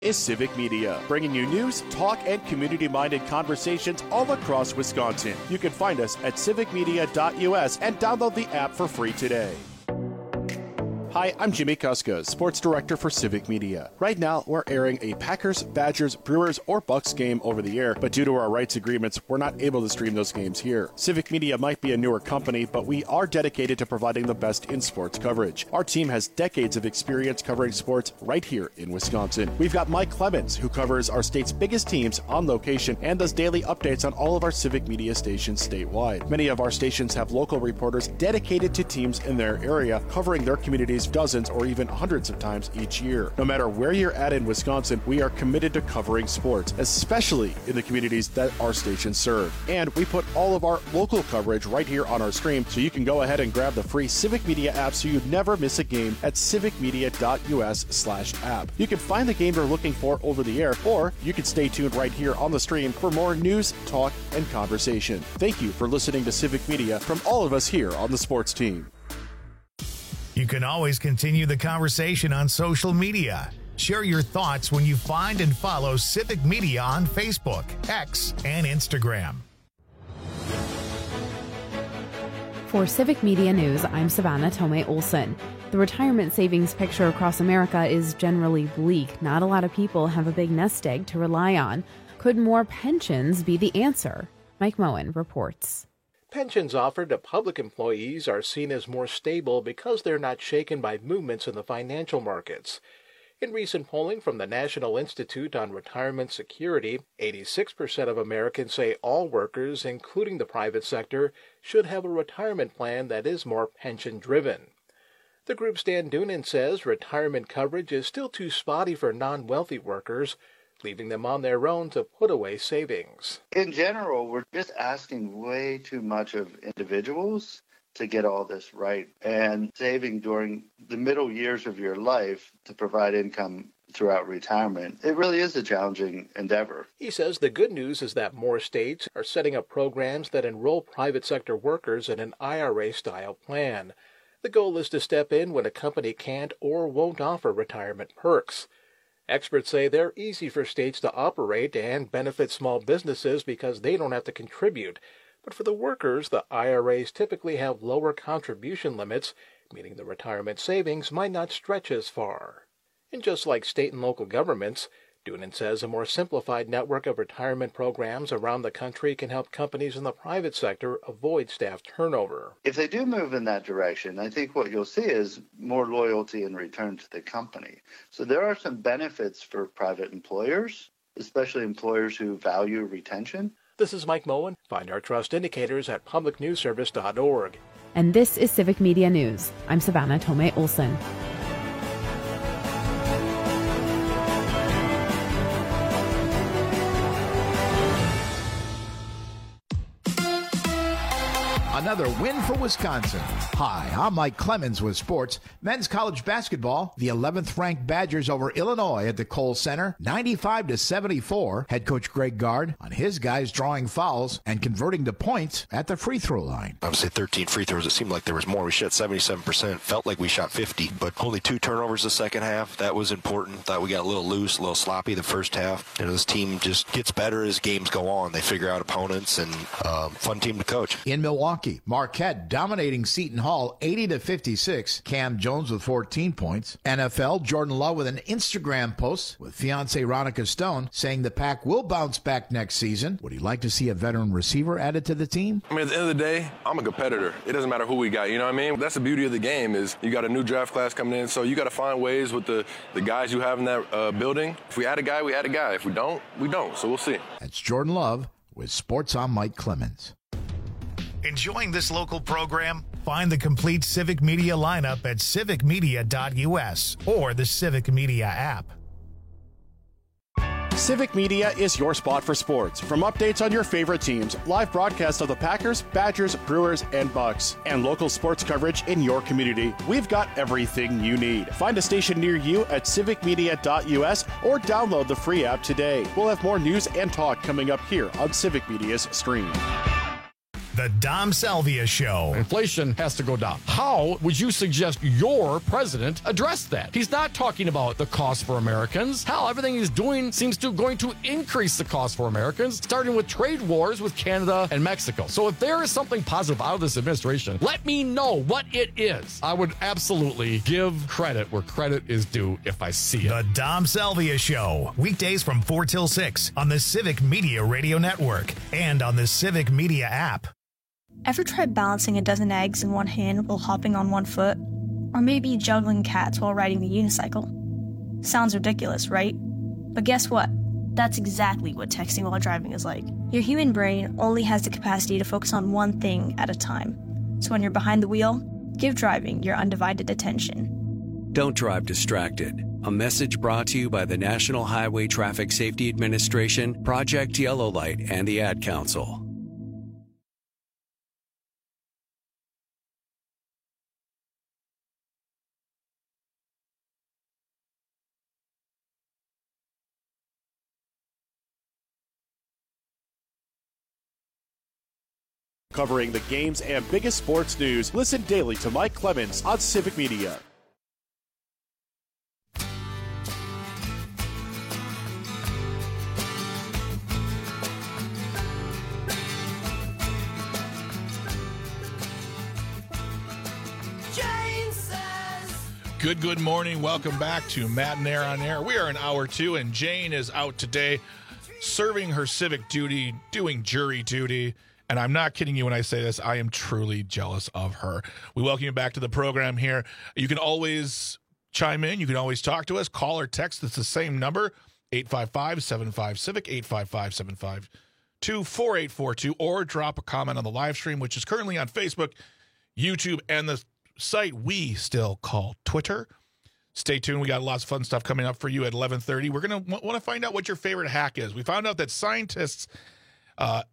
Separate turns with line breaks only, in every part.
is Civic Media, bringing you news, talk, and community-minded conversations all across Wisconsin. You can find us at civicmedia.us and download the app for free today. Hi, I'm Jimmy Kuska, Sports Director for Civic Media. Right now, we're airing a Packers, Badgers, Brewers, or Bucks game over the air, but due to our rights agreements, we're not able to stream those games here. Civic Media might be a newer company, but we are dedicated to providing the best in sports coverage. Our team has decades of experience covering sports right here in Wisconsin. We've got Mike Clemens, who covers our state's biggest teams on location and does daily updates on all of our Civic Media stations statewide. Many of our stations have local reporters dedicated to teams in their area, covering their communities dozens or even hundreds of times each year. No matter where you're at in Wisconsin, we are committed to covering sports, especially in the communities that our stations serve. And we put all of our local coverage right here on our stream, so you can go ahead and grab the free Civic Media app so you never miss a game at civicmedia.us/app. You can find the game you're looking for over the air, or you can stay tuned right here on the stream for more news, talk, and conversation. Thank you for listening to Civic Media from all of us here on the sports team.
You can always continue the conversation on social media. Share your thoughts when you find and follow Civic Media on Facebook, X, and Instagram.
For Civic Media News, I'm Savannah Tomei Olson. The retirement savings picture across America is generally bleak. Not a lot of people have a big nest egg to rely on. Could more pensions be the answer? Mike Moen reports.
Pensions offered to public employees are seen as more stable because they're not shaken by movements in the financial markets. In recent polling from the National Institute on Retirement Security, 86% of Americans say all workers, including the private sector, should have a retirement plan that is more pension-driven. The group's Dan Doonan says retirement coverage is still too spotty for non-wealthy workers, leaving them on their own to put away savings.
In general, we're just asking way too much of individuals to get all this right, and saving during the middle years of your life to provide income throughout retirement. It really is a challenging endeavor.
He says the good news is that more states are setting up programs that enroll private sector workers in an IRA-style plan. The goal is to step in when a company can't or won't offer retirement perks. Experts say they're easy for states to operate and benefit small businesses because they don't have to contribute. But for the workers, the IRAs typically have lower contribution limits, meaning the retirement savings might not stretch as far. And just like state and local governments, Doonan says a more simplified network of retirement programs around the country can help companies in the private sector avoid staff turnover.
If they do move in that direction, I think what you'll see is more loyalty in return to the company. So there are some benefits for private employers, especially employers who value retention.
This is Mike Moen. Find our trust indicators at publicnewsservice.org.
And this is Civic Media News. I'm Savannah Tomei Olson.
Another win for Wisconsin. Hi, I'm Mike Clemens with sports. Men's college basketball, the 11th ranked Badgers over Illinois at the Kohl Center, 95-74. Head coach Greg Gard on his guys drawing fouls and converting to points at the free throw line.
Obviously 13 free throws. It seemed like there was more. We shot 77%. Felt like we shot 50, but only 2 turnovers the second half. That was important. Thought we got a little loose, a little sloppy the first half. You know, this team just gets better as games go on. They figure out opponents, and fun team to coach.
In Milwaukee, Marquette dominating Seton Hall 80-56. Cam Jones with 14 points. NFL, Jordan Love with an Instagram post with fiancée Ronica Stone saying the Pack will bounce back next season. Would he like to see a veteran receiver added to the team?
I mean, at the end of the day, I'm a competitor. It doesn't matter who we got, you know what I mean? That's the beauty of the game is you got a new draft class coming in, so you got to find ways with the guys you have in that building. If we add a guy, we add a guy. If we don't, we don't. So we'll see.
That's Jordan Love with Sports on Mike Clemens. Enjoying this local program? Find the complete Civic Media lineup at civicmedia.us or the Civic Media app.
Civic Media is your spot for sports. From updates on your favorite teams, live broadcasts of the Packers, Badgers, Brewers, and Bucks, and local sports coverage in your community, we've got everything you need. Find a station near you at civicmedia.us or download the free app today. We'll have more news and talk coming up here on Civic Media's stream.
The Dom Salvia Show.
Inflation has to go down. How would you suggest your president address that? He's not talking about the cost for Americans. Hell, everything he's doing seems to going to increase the cost for Americans, starting with trade wars with Canada and Mexico. So if there is something positive out of this administration, let me know what it is. I would absolutely give credit where credit is due if I see it.
The Dom Salvia Show. Weekdays from 4 till 6 on the Civic Media Radio Network and on the Civic Media app.
Ever tried balancing a dozen eggs in one hand while hopping on one foot? Or maybe juggling cats while riding the unicycle? Sounds ridiculous, right? But guess what? That's exactly what texting while driving is like. Your human brain only has the capacity to focus on one thing at a time. So when you're behind the wheel, give driving your undivided attention.
Don't drive distracted. A message brought to you by the National Highway Traffic Safety Administration, Project Yellow Light, and the Ad Council.
Covering the games and biggest sports news, listen daily to Mike Clemens on Civic Media.
Good morning. Welcome back to Matt and Air on Air. We are in hour 2, and Jane is out today serving her civic duty, doing jury duty. And I'm not kidding you when I say this. I am truly jealous of her. We welcome you back to the program here. You can always chime in. You can always talk to us. Call or text. It's the same number, 855-75-CIVIC, 855-752-4842, or drop a comment on the live stream, which is currently on Facebook, YouTube, and the site we still call Twitter. Stay tuned. We got lots of fun stuff coming up for you at 11:30. We're going to want to find out what your favorite hack is. We found out that scientists have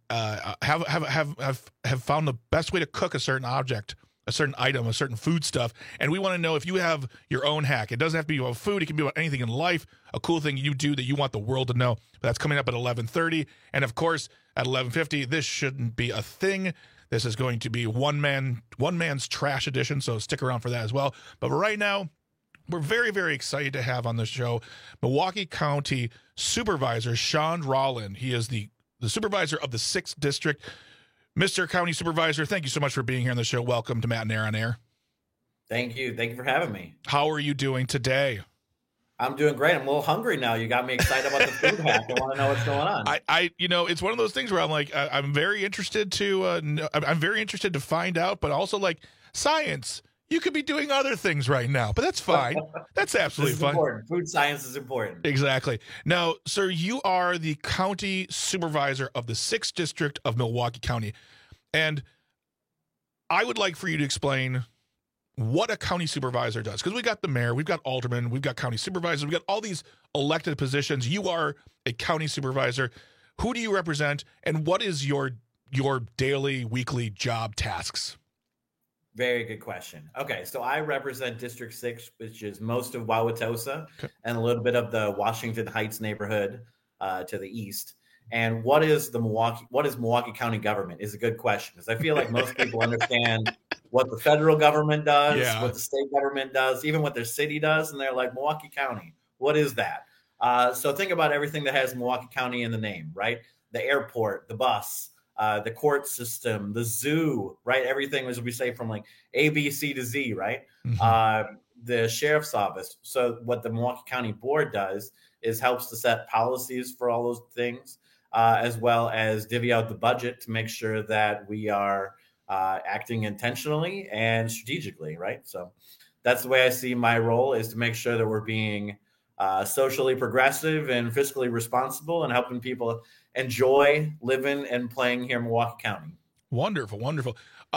found the best way to cook a certain object, a certain item, a certain food stuff, and we want to know if you have your own hack. It doesn't have to be about food. It can be about anything in life, a cool thing you do that you want the world to know. But that's coming up at 11:30, and of course at 11:50. This shouldn't be a thing. This is going to be one man's trash edition, so stick around for that as well. But right now, we're very, very excited to have on the show Milwaukee County Supervisor Sean Rollin. He is the supervisor of the 6th District. Mr. County Supervisor, thank you so much for being here on the show. Welcome to Matt and Air on Air.
Thank you. Thank you for having me.
How are you doing today?
I'm doing great. I'm a little hungry now. You got me excited about the food hack. I want to know what's going on.
It's one of those things where I'm like, I'm very interested to find out, but also like science. You could be doing other things right now, but that's fine. That's absolutely fine.
Important. Food science is important.
Exactly. Now, sir, you are the county supervisor of the 6th District of Milwaukee County, and I would like for you to explain what a county supervisor does, because we got the mayor, we've got aldermen, we've got county supervisors, we've got all these elected positions. You are a county supervisor. Who do you represent, and what is your daily, weekly job tasks?
Very good question. Okay, so I represent District 6, which is most of Wauwatosa and a little bit of the Washington Heights neighborhood to the east. And what is Milwaukee County government is a good question, because I feel like most people understand what the federal government does, what the state government does, even what their city does, and they're like, Milwaukee County, what is that? So think about everything that has Milwaukee County in the name, right? The airport, the bus, the court system, the zoo, right? Everything, as we say, from like A, B, C to Z, right? Mm-hmm. The sheriff's office. So what the Milwaukee County Board does is helps to set policies for all those things, as well as divvy out the budget to make sure that we are acting intentionally and strategically, right? So that's the way I see my role, is to make sure that we're being socially progressive and fiscally responsible and helping people enjoy living and playing here in Milwaukee County.
Wonderful, wonderful.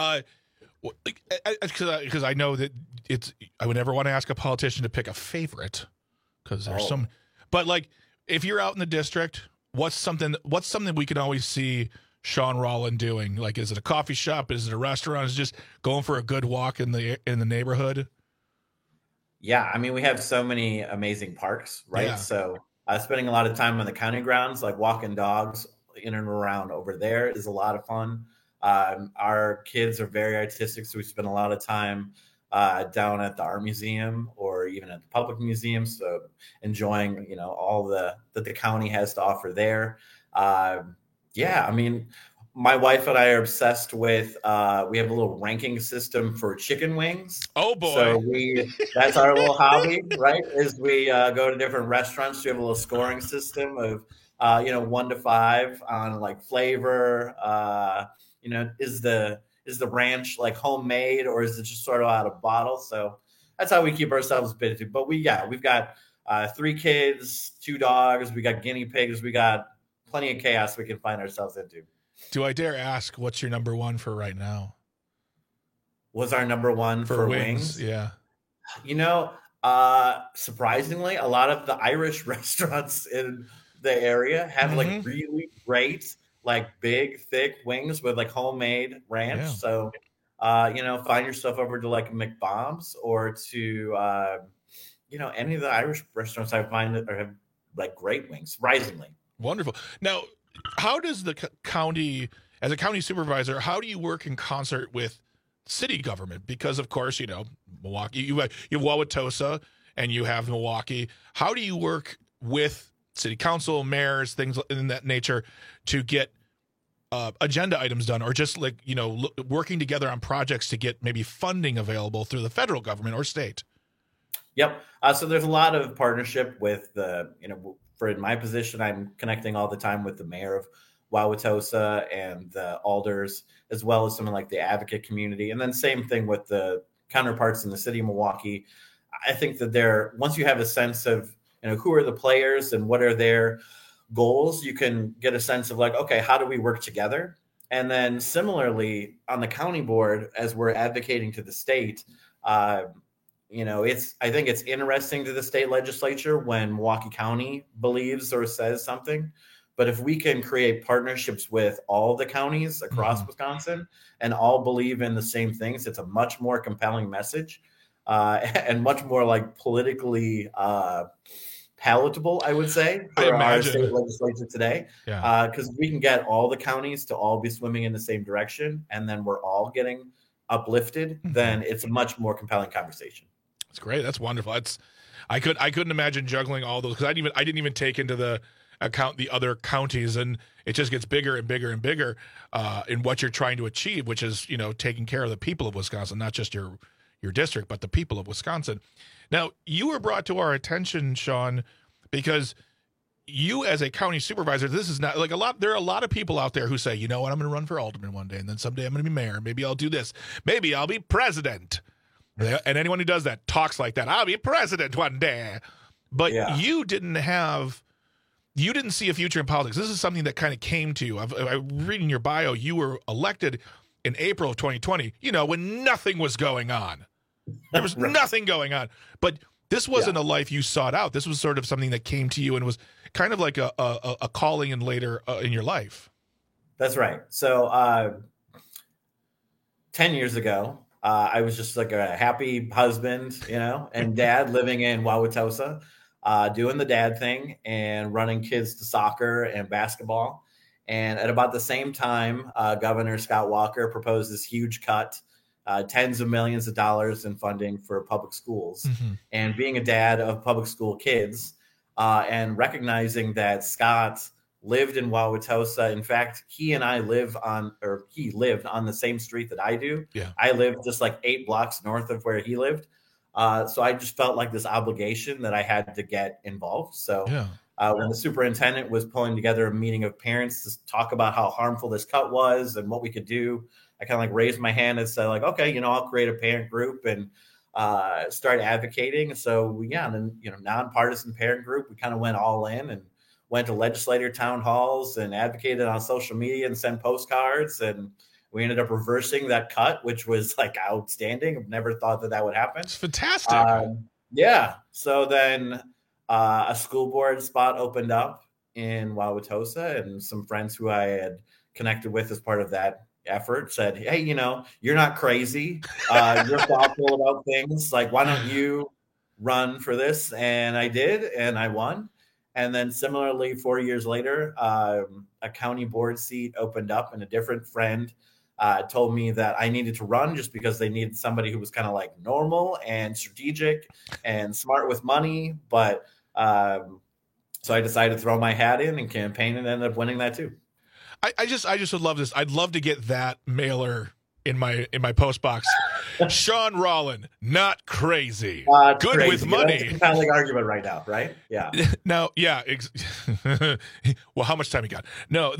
Because I know that I would never want to ask a politician to pick a favorite, because there's some. But like, if you're out in the district, what's something we can always see Sean Rollin doing? Like, is it a coffee shop? Is it a restaurant? Is it just going for a good walk in the neighborhood?
Yeah, I mean, we have so many amazing parks, right? Yeah. So spending a lot of time on the county grounds, like walking dogs in and around over there, is a lot of fun. Our kids are very artistic, so we spend a lot of time down at the art museum or even at the public museum. So enjoying, all that the county has to offer there. Yeah, I mean, my wife and I are obsessed with, we have a little ranking system for chicken wings.
Oh boy.
So that's our little hobby, right? Is we go to different restaurants. We have a little scoring system of, 1 to 5 on like flavor. Is the ranch like homemade or is it just sort of out of bottle? So that's how we keep ourselves busy. But we've got 3 kids, 2 dogs. We got guinea pigs. We got plenty of chaos we can find ourselves into.
Do I dare ask what's your number one for right now?
Was our number one for wings?
Yeah.
Surprisingly, a lot of the Irish restaurants in the area have like really great, like big, thick wings with like homemade ranch. Yeah. So, find yourself over to like McBomb's or to, any of the Irish restaurants I find that have like great wings, surprisingly.
Wonderful. Now, how does the county, as a county supervisor, how do you work in concert with city government? Because, of course, Milwaukee, you have Wauwatosa and you have Milwaukee. How do you work with city council, mayors, things in that nature to get agenda items done, or just like, working together on projects to get maybe funding available through the federal government or state?
Yep. So there's a lot of partnership with the, for in my position, I'm connecting all the time with the mayor of Wauwatosa and the alders, as well as someone like the advocate community. And then same thing with the counterparts in the city of Milwaukee. I think that once you have a sense of, who are the players and what are their goals, you can get a sense of like, okay, how do we work together? And then similarly on the county board, as we're advocating to the state, I think it's interesting to the state legislature when Milwaukee County believes or says something. But if we can create partnerships with all the counties across Wisconsin and all believe in the same things, it's a much more compelling message and much more like politically palatable, I would say, for our state legislature today. Because we can get all the counties to all be swimming in the same direction, and then we're all getting uplifted, then it's a much more compelling conversation.
That's great. That's wonderful. I couldn't imagine juggling all those, because I didn't even take into the account the other counties, and it just gets bigger and bigger and bigger in what you're trying to achieve, which is taking care of the people of Wisconsin, not just your district, but the people of Wisconsin. Now, you were brought to our attention, Sean, because you as a county supervisor, this is not like there are a lot of people out there who say, I'm going to run for alderman one day, and then someday I'm going to be mayor. Maybe I'll do this. Maybe I'll be president. And anyone who does that talks like that. I'll be president one day. But you didn't see a future in politics. This is something that kind of came to you. I'm reading your bio. You were elected in April of 2020, when nothing was going on. There was nothing going on. But this wasn't a life you sought out. This was sort of something that came to you and was kind of like a calling in later in your life.
That's right. So 10 years ago, I was just like a happy husband, and dad living in Wauwatosa, doing the dad thing and running kids to soccer and basketball. And at about the same time, Governor Scott Walker proposed this huge cut, tens of millions of dollars in funding for public schools. And being a dad of public school kids and recognizing that Scott lived in Wauwatosa. In fact, he lived on the same street that I do. Yeah. I live just like 8 blocks north of where he lived. So I just felt like this obligation that I had to get involved. So when the superintendent was pulling together a meeting of parents to talk about how harmful this cut was and what we could do, I kind of like raised my hand and said like, okay, I'll create a parent group and start advocating. So nonpartisan parent group, we kind of went all in and went to legislator town halls and advocated on social media and sent postcards. And we ended up reversing that cut, which was like outstanding. I've never thought that would happen.
It's fantastic.
So then a school board spot opened up in Wauwatosa, and some friends who I had connected with as part of that effort said, hey, you're not crazy. You're thoughtful about things. Like, why don't you run for this? And I did, and I won. And then similarly, 4 years later, a county board seat opened up, and a different friend told me that I needed to run just because they needed somebody who was kind of like normal and strategic and smart with money. But so I decided to throw my hat in and campaign and ended up winning that too.
I just would love this. I'd love to get that mailer in my post box. Sean Rollin, not crazy. Good
crazy.
with money.
That's a compelling argument right now, right? Yeah.
No, yeah. Well, how much time you got? No,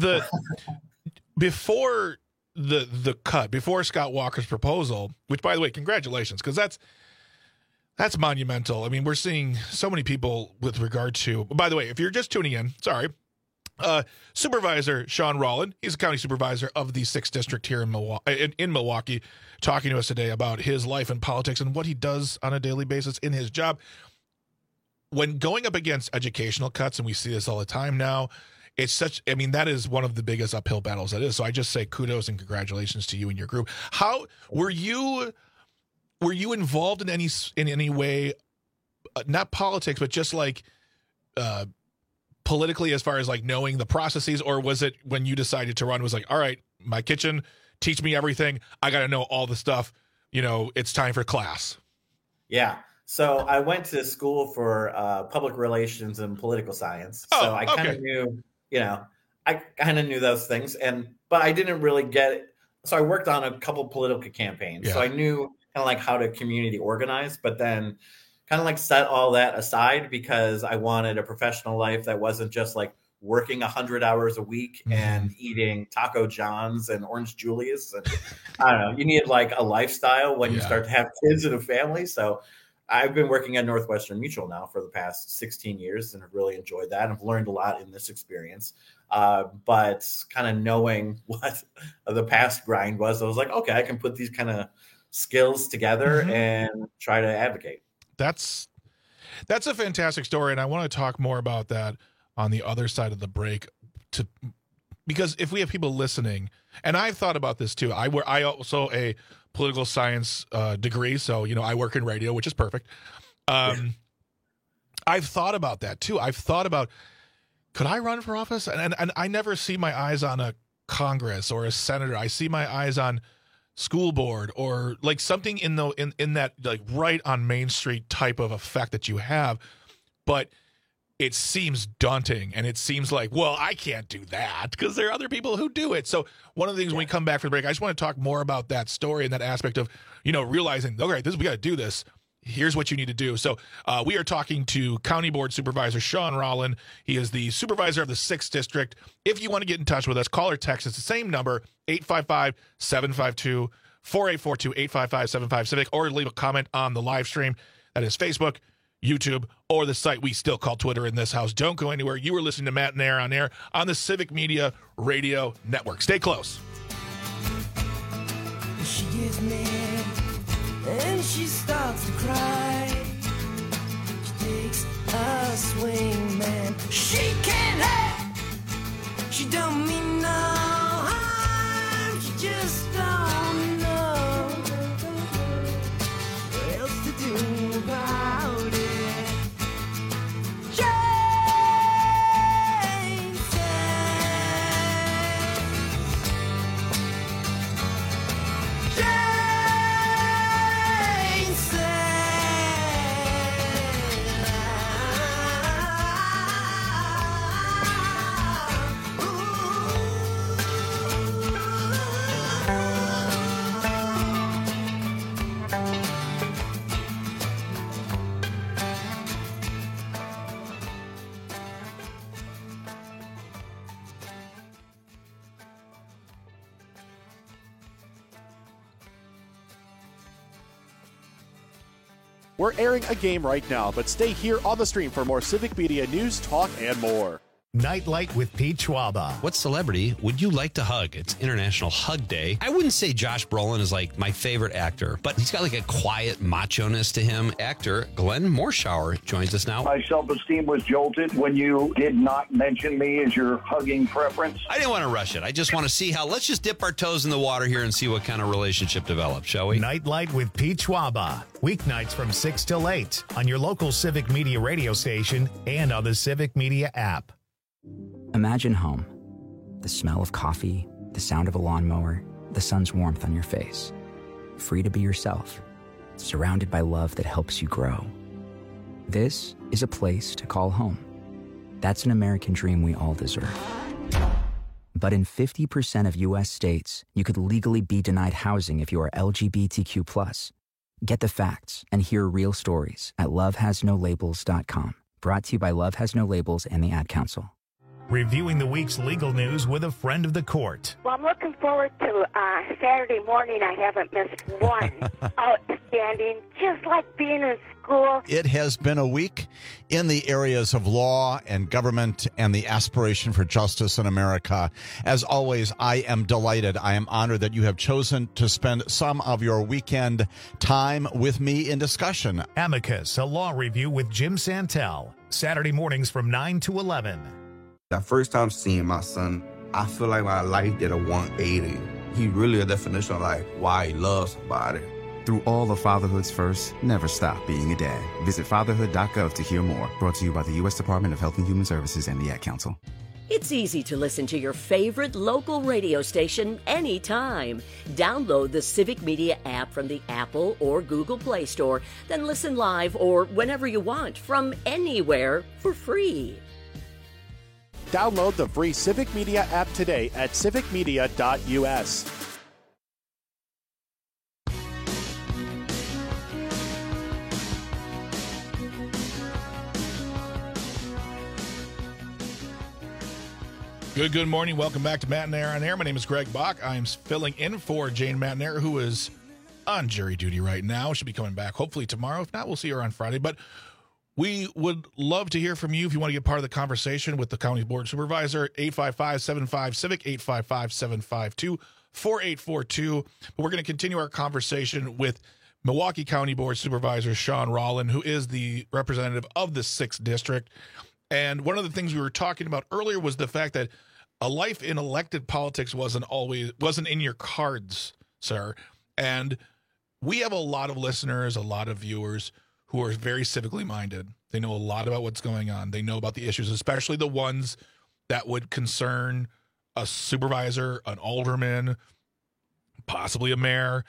before the cut, before Scott Walker's proposal, which, by the way, congratulations, because that's monumental. I mean, we're seeing so many people with regard to, by the way, if you're just tuning in, sorry, Supervisor Sean Rollin, he's a county supervisor of the 6th District here in Milwaukee, talking to us today about his life in politics and what he does on a daily basis in his job. When going up against educational cuts, and we see this all the time now, that is one of the biggest uphill battles that is. So I just say kudos and congratulations to you and your group. How were you involved in any way, not politics, but just like politically, as far as like knowing the processes, or was it when you decided to run was like, all right, my kitchen, teach me everything. I got to know all the stuff. It's time for class.
Yeah. So I went to school for public relations and political science. So I kind of knew, I kind of knew those things, but I didn't really get it. So I worked on a couple political campaigns. Yeah. So I knew kind of like how to community organize, but then kind of like set all that aside because I wanted a professional life that wasn't just like working 100 hours a week and eating Taco John's and Orange Julius. And I don't know, you need like a lifestyle when you start to have kids and a family. So I've been working at Northwestern Mutual now for the past 16 years and have really enjoyed that. I've learned a lot in this experience. But kind of knowing what the past grind was, I was like, okay, I can put these kind of skills together and try to advocate.
That's a fantastic story, and I want to talk more about that on the other side of the break. Because if we have people listening, and I've thought about this too. I also a political science degree, so I work in radio, which is perfect. I've thought about that too. I've thought about, could I run for office? And I never see my eyes on a Congress or a senator. I see my eyes on school board or like something in that like right on Main Street type of effect that you have. But it seems daunting, and it seems like, well, I can't do that because there are other people who do it. So one of the things when we come back from the break, I just want to talk more about that story and that aspect of, realizing, okay, we got to do this. Here's what you need to do. So we are talking to County Board Supervisor Sean Rollin. He is the supervisor of the 6th District. If you want to get in touch with us, call or text. It's the same number, 855-752-4842, 855-75-CIVIC, or leave a comment on the live stream. That is Facebook, YouTube, or the site we still call Twitter in this house. Don't go anywhere. You are listening to Matt and Air on air on the Civic Media Radio Network. Stay close.
She gets mad and she starts to cry. She takes a swing, man. She can't help. She don't mean no harm. She just don't know what else to do about it. Jane said, Jane
We're airing a game right now, but stay here on the stream for more Civic Media news, talk, and more.
Nightlight with Pete Schwaba.
What celebrity would you like to hug? It's International Hug Day. I wouldn't say Josh Brolin is like my favorite actor, but he's got like a quiet macho-ness to him. Actor Glenn Morshower joins us now.
My self-esteem was jolted when you did not mention me as your hugging preference.
I didn't want to rush it. I just want to see let's just dip our toes in the water here and see what kind of relationship develops, shall we?
Nightlight with Pete Schwaba. Weeknights from 6 till 8 on your local Civic Media radio station and on the Civic Media app.
Imagine home. The smell of coffee, the sound of a lawnmower, the sun's warmth on your face. Free to be yourself, surrounded by love that helps you grow. This is a place to call home. That's an American dream we all deserve. But in 50% of U.S. states, you could legally be denied housing if you are LGBTQ+. Get the facts and hear real stories at lovehasnolabels.com. Brought to you by Love Has No Labels and the Ad Council.
Reviewing the week's legal news with a friend of the court.
Well, I'm looking forward to Saturday morning. I haven't missed one. Outstanding, just like being in school.
It has been a week in the areas of law and government and the aspiration for justice in America. As always, I am delighted. I am honored that you have chosen to spend some of your weekend time with me in discussion.
Amicus, a law review with Jim Santel. Saturday mornings from 9 to 11.
The first time seeing my son, I feel like my life did a 180. He really a definition of like why he loves somebody.
Through all of fatherhood's first, never stop being a dad. Visit fatherhood.gov to hear more. Brought to you by the U.S. Department of Health and Human Services and the Ad Council.
It's easy to listen to your favorite local radio station anytime. Download the Civic Media app from the Apple or Google Play Store, then listen live or whenever you want from anywhere for free.
Download the free Civic Media app today at civicmedia.us.
Good morning. Welcome back to Matt and Aaron on Air. My name is Greg Bach. I am filling in for Jane McNair, who is on jury duty right now. She'll be coming back hopefully tomorrow. If not, we'll see her on Friday. But we would love to hear from you if you want to get part of the conversation with the County Board Supervisor, 855-75-CIVIC, 855-752-4842. But we're going to continue our conversation with Milwaukee County Board Supervisor Sean Rollin, who is the representative of the 6th District. And one of the things we were talking about earlier was the fact that a life in elected politics wasn't in your cards, sir. And we have a lot of listeners, a lot of viewers who are very civically minded. They know a lot about what's going on. They know about the issues, especially the ones that would concern a supervisor, an alderman, possibly a mayor.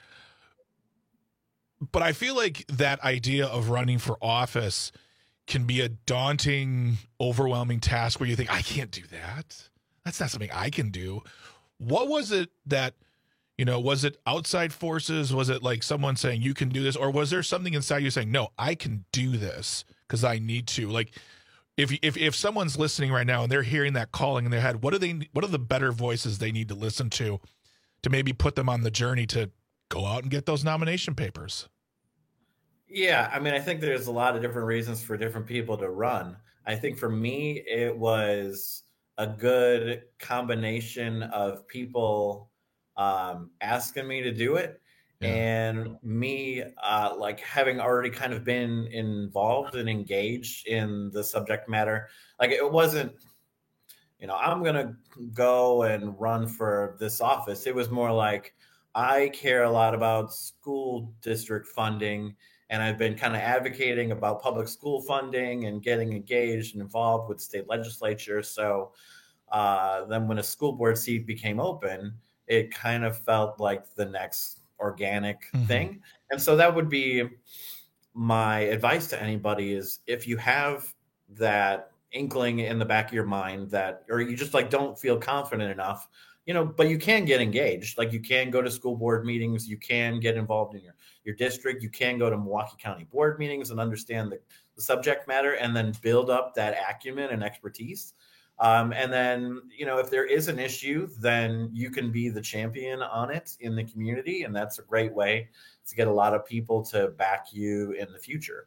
But I feel like that idea of running for office can be a daunting, overwhelming task where you think, I can't do that. That's not something I can do. What was it that, was it outside forces? Was it like someone saying you can do this? Or was there something inside you saying, no, I can do this because I need to? Like if someone's listening right now and they're hearing that calling in their head, what are the better voices they need to listen to maybe put them on the journey to go out and get those nomination papers?
Yeah, I mean, I think there's a lot of different reasons for different people to run. I think for me, it was a good combination of people asking me to do it and me like having already kind of been involved and engaged in the subject matter. Like it wasn't, I'm going to go and run for this office. It was more like I care a lot about school district funding. And I've been kind of advocating about public school funding and getting engaged and involved with state legislature. So then when a school board seat became open, it kind of felt like the next organic thing. And so that would be my advice to anybody is if you have that inkling in the back of your mind that, or you just like don't feel confident enough, but you can get engaged. Like you can go to school board meetings, you can get involved in your district, you can go to Milwaukee County board meetings and understand the subject matter and then build up that acumen and expertise. And then, if there is an issue, then you can be the champion on it in the community. And that's a great way to get a lot of people to back you in the future.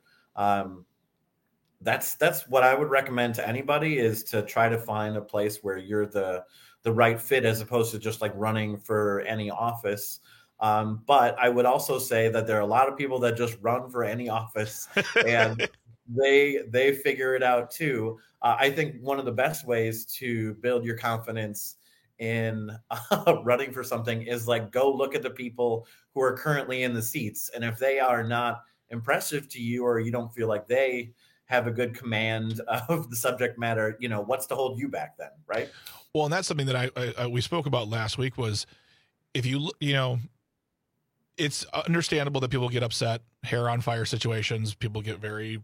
That's what I would recommend to anybody is to try to find a place where you're the right fit as opposed to just like running for any office. But I would also say that there are a lot of people that just run for any office and they figure it out too. I think one of the best ways to build your confidence in running for something is like go look at the people who are currently in the seats. And if they are not impressive to you or you don't feel like they have a good command of the subject matter, what's to hold you back then, right?
Well, and that's something that we spoke about last week was if you it's understandable that people get upset, hair on fire situations. People get very,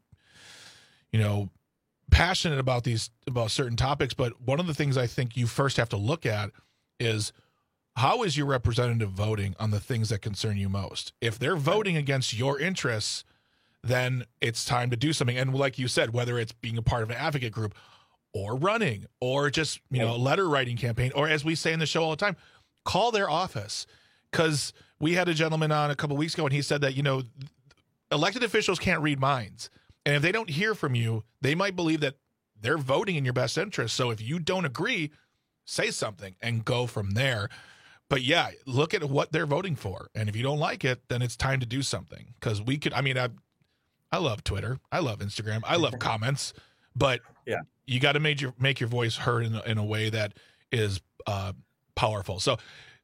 passionate about certain topics. But one of the things I think you first have to look at is, how is your representative voting on the things that concern you most? If they're voting against your interests, then it's time to do something. And like you said, whether it's being a part of an advocate group or running or just, a letter writing campaign, or as we say in the show all the time, call their office. Because we had a gentleman on a couple of weeks ago, and he said that, elected officials can't read minds. And if they don't hear from you, they might believe that they're voting in your best interest. So if you don't agree, say something and go from there. But yeah, look at what they're voting for. And if you don't like it, then it's time to do something. Because we could, I love Twitter. I love Instagram. I love comments. But you got to make your voice heard in a way that is powerful. So,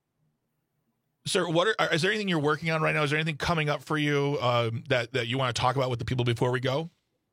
sir, is there anything you're working on right now? Is there anything coming up for you that you want to talk about with the people before we go?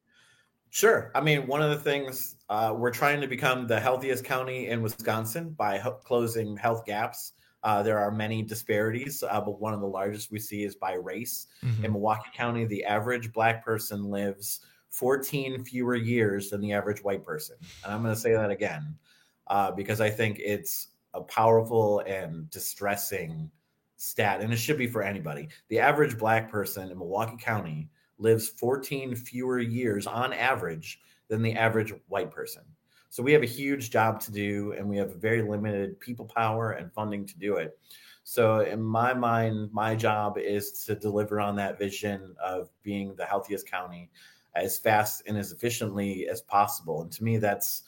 Sure. One of the things we're trying to become the healthiest county in Wisconsin by closing health gaps. There are many disparities, but one of the largest we see is by race. Mm-hmm. In Milwaukee County, the average Black person lives 14 fewer years than the average white person. And I'm going to say that again because I think it's a powerful and distressing stat, and it should be for anybody. The average Black person in Milwaukee County lives 14 fewer years on average than the average white person. So we have a huge job to do, and we have very limited people power and funding to do it. So in my mind, my job is to deliver on that vision of being the healthiest county as fast and as efficiently as possible. And to me, that's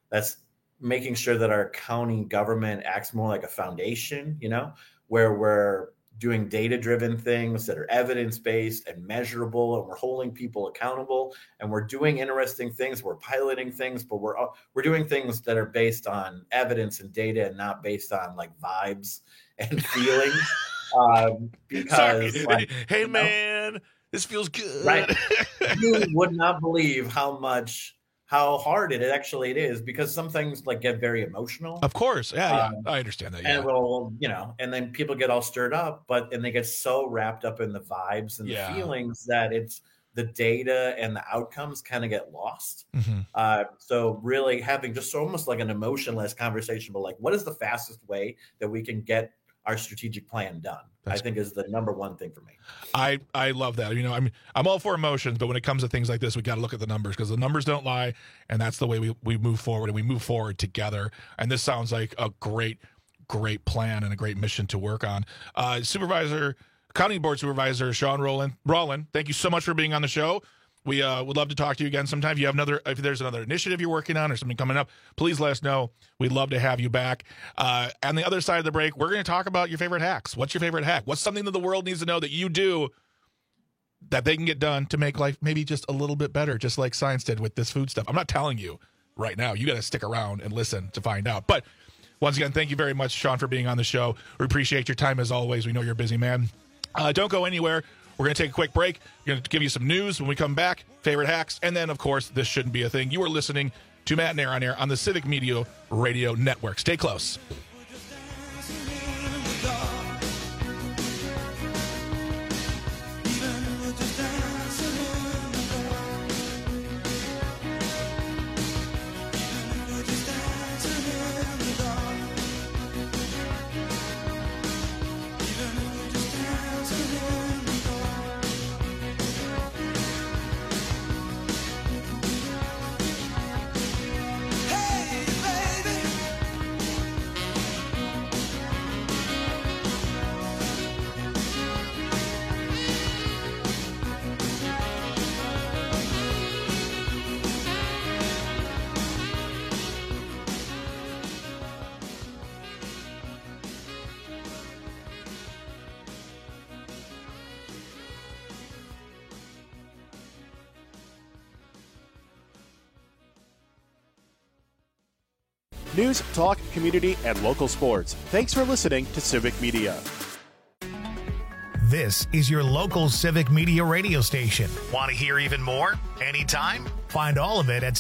making sure that our county government acts more like a foundation, where we're doing data-driven things that are evidence-based and measurable, and we're holding people accountable, and we're doing interesting things. We're piloting things, but we're doing things that are based on evidence and data, and not based on like vibes and feelings. Because,
hey man, this feels good.
Right? You would not believe how hard it is, because some things like get very emotional.
Of course. Yeah. I understand that. Yeah.
And and then people get all stirred up, and they get so wrapped up in the vibes and the feelings that it's the data and the outcomes kind of get lost. Mm-hmm. So really having just almost like an emotionless conversation, but like, what is the fastest way that we can get our strategic plan done? I think is the number one thing for me.
I love that. I'm all for emotions, but when it comes to things like this, we got to look at the numbers, because the numbers don't lie, and that's the way we move forward, and we move forward together. And this sounds like a great plan and a great mission to work on. County Board Supervisor Sean Rollin, thank you so much for being on the show. We would love to talk to you again sometime. If there's another initiative you're working on or something coming up, please let us know. We'd love to have you back. On the other side of the break, we're going to talk about your favorite hacks. What's your favorite hack? What's something that the world needs to know that you do that they can get done to make life maybe just a little bit better, just like science did with this food stuff? I'm not telling you right now. You got to stick around and listen to find out. But once again, thank you very much, Sean, for being on the show. We appreciate your time as always. We know you're a busy man. Don't go anywhere. We're going to take a quick break. We're going to give you some news when we come back, favorite hacks, and then, of course, this shouldn't be a thing. You are listening to Matt and Aaron on air on the Civic Media Radio Network. Stay close.
News, talk, community, and local sports. Thanks for listening to Civic Media.
This is your local Civic Media radio station. Want to hear even more? Anytime? Find all of it at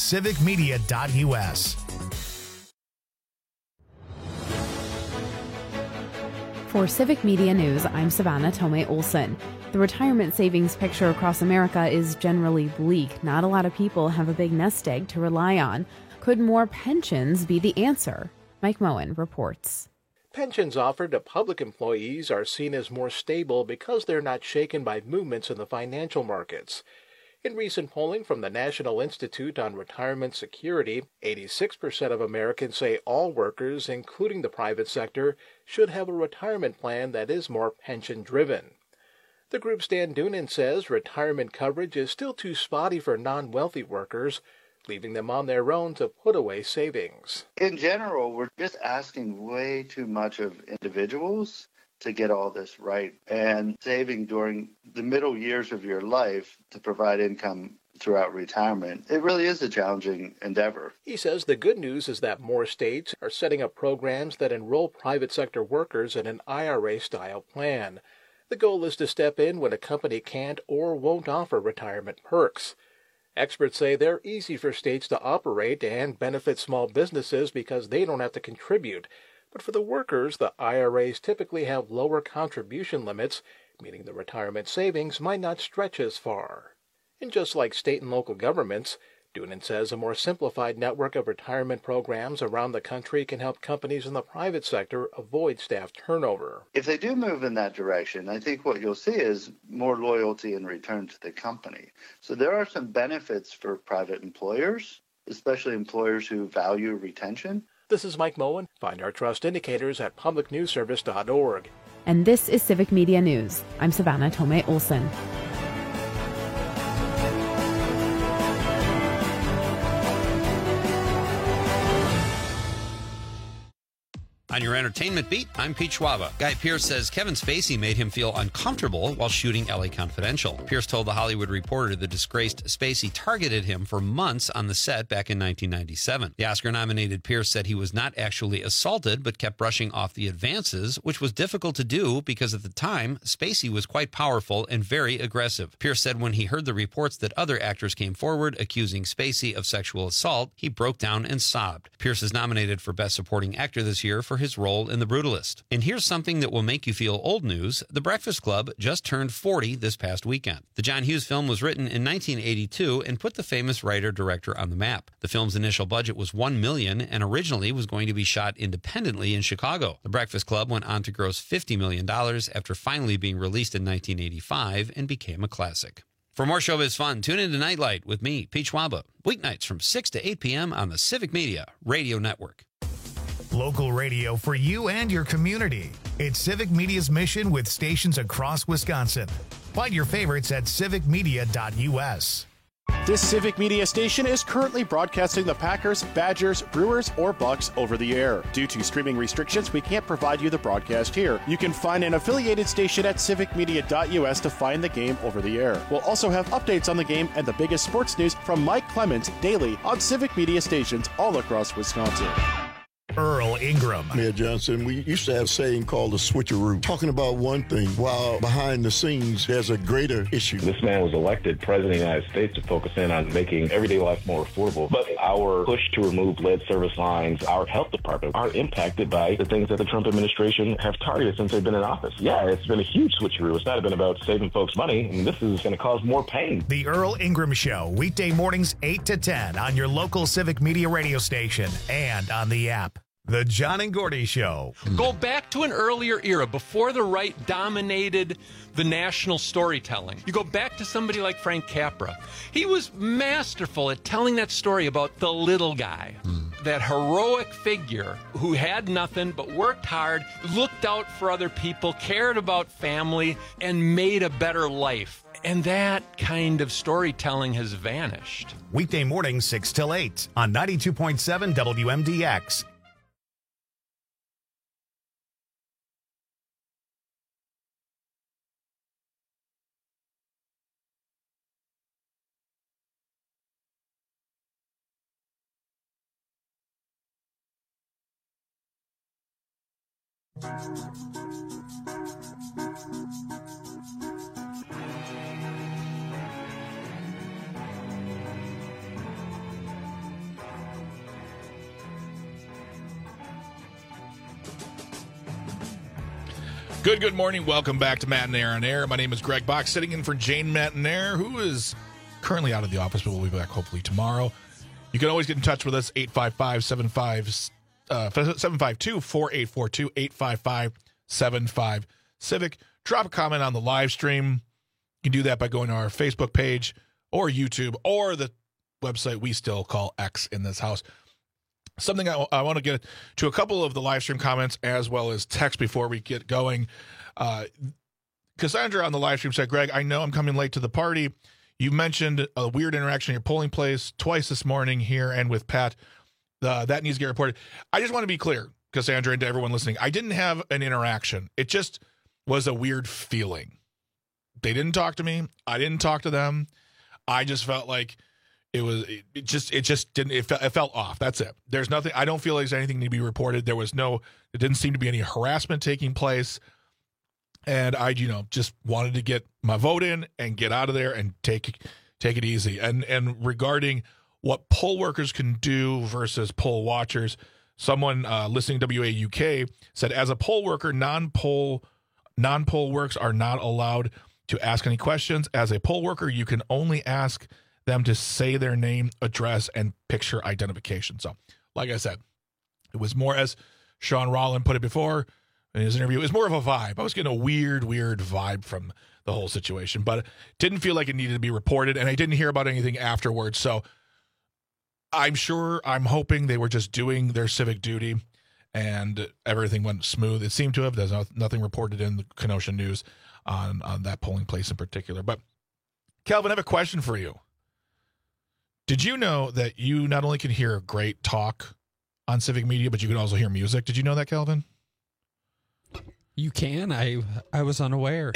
civicmedia.us.
For Civic Media News, I'm Savannah Tomei Olson. The retirement savings picture across America is generally bleak. Not a lot of people have a big nest egg to rely on. Could more pensions be the answer? Mike Moen reports.
Pensions offered to public employees are seen as more stable because they're not shaken by movements in the financial markets. In recent polling from the National Institute on Retirement Security, 86% of Americans say all workers, including the private sector, should have a retirement plan that is more pension-driven. The group's Dan Doonan says retirement coverage is still too spotty for non-wealthy workers, leaving them on their own to put away savings.
In general, we're just asking way too much of individuals to get all this right, and saving during the middle years of your life to provide income throughout retirement, it really is a challenging endeavor.
He says the good news is that more states are setting up programs that enroll private sector workers in an IRA-style plan. The goal is to step in when a company can't or won't offer retirement perks. Experts say they're easy for states to operate and benefit small businesses because they don't have to contribute. But for the workers, the IRAs typically have lower contribution limits, meaning the retirement savings might not stretch as far. And just like state and local governments, Doonan says a more simplified network of retirement programs around the country can help companies in the private sector avoid staff turnover.
If they do move in that direction, I think what you'll see is more loyalty in return to the company. So there are some benefits for private employers, especially employers who value retention.
This is Mike Moen. Find our trust indicators at publicnewsservice.org.
And this is Civic Media News. I'm Savannah Tomei Olson.
On your entertainment beat, I'm Pete Schwaba. Guy Pearce says Kevin Spacey made him feel uncomfortable while shooting LA Confidential. Pearce told The Hollywood Reporter the disgraced Spacey targeted him for months on the set back in 1997. The Oscar-nominated Pearce said he was not actually assaulted, but kept brushing off the advances, which was difficult to do because at the time, Spacey was quite powerful and very aggressive. Pearce said when he heard the reports that other actors came forward accusing Spacey of sexual assault, he broke down and sobbed. Pearce is nominated for Best Supporting Actor this year for his role in The Brutalist. And here's something that will make you feel old news. The Breakfast Club just turned 40 this past weekend. The John Hughes film was written in 1982 and put the famous writer-director on the map. The film's initial budget was $1 million and originally was going to be shot independently in Chicago. The Breakfast Club went on to gross $50 million after finally being released in 1985 and became a classic. For more showbiz fun, tune in to Nightlight with me, Pete Schwaba, weeknights from 6 to 8 p.m. on the Civic Media Radio Network.
Local radio for you and your community. It's Civic Media's mission with stations across Wisconsin. Find your favorites at civicmedia.us.
This Civic Media station is currently broadcasting the Packers, Badgers, Brewers, or Bucks over the air. Due to streaming restrictions, we can't provide you the broadcast here. You can find an affiliated station at civicmedia.us to find the game over the air. We'll also have updates on the game and the biggest sports news from Mike Clemens daily on Civic Media stations all across Wisconsin.
Earl Ingram.
Mayor Johnson, we used to have a saying called the switcheroo, talking about one thing while behind the scenes there's a greater issue.
This man was elected president of the United States to focus in on making everyday life more affordable. But our push to remove lead service lines, our health department, are impacted by the things that the Trump administration have targeted since they've been in office. Yeah, it's been a huge switcheroo. It's not been about saving folks money. I mean, this is going to cause more pain.
The Earl Ingram Show, weekday mornings 8 to 10 on your local Civic Media radio station and on the app. The John and Gordy Show.
Go back to an earlier era before the right dominated the national storytelling. You go back to somebody like Frank Capra. He was masterful at telling that story about the little guy, that heroic figure who had nothing but worked hard, looked out for other people, cared about family, and made a better life. And that kind of storytelling has vanished.
Weekday mornings 6 till 8 on 92.7 WMDX.
Good morning. Welcome back to Matinaire on Air. My name is Greg Bach, sitting in for Jane Matinaire, who is currently out of the office, but will be back hopefully tomorrow. You can always get in touch with us, 855-752-4842, 855-75-CIVIC. Drop a comment on the live stream. You can do that by going to our Facebook page or YouTube or the website we still call X in this house. Something I want to get to a couple of the live stream comments as well as text before we get going. Cassandra on the live stream said, Greg, I know I'm coming late to the party. You mentioned a weird interaction at your polling place twice this morning here and with Pat. That needs to get reported. I just want to be clear, Cassandra, and to everyone listening, I didn't have an interaction. It just was a weird feeling. They didn't talk to me. I didn't talk to them. I just felt like it felt off. That's it. There's nothing. I don't feel like there's anything to be reported. It didn't seem to be any harassment taking place. And I, just wanted to get my vote in and get out of there and take it easy. And regarding what poll workers can do versus poll watchers, someone listening to WAUK said, as a poll worker, non-poll works are not allowed to ask any questions. As a poll worker, you can only ask them to say their name, address, and picture identification. So, like I said, it was more, as Sean Rollin put it before in his interview, it was more of a vibe. I was getting a weird vibe from the whole situation, but it didn't feel like it needed to be reported, and I didn't hear about anything afterwards. So I'm hoping they were just doing their civic duty and everything went smooth. It seemed to have. There's nothing reported in the Kenosha News on that polling place in particular. But Calvin, I have a question for you. Did you know that you not only can hear great talk on civic media, but you can also hear music? Did you know that, Calvin?
You can. I was unaware.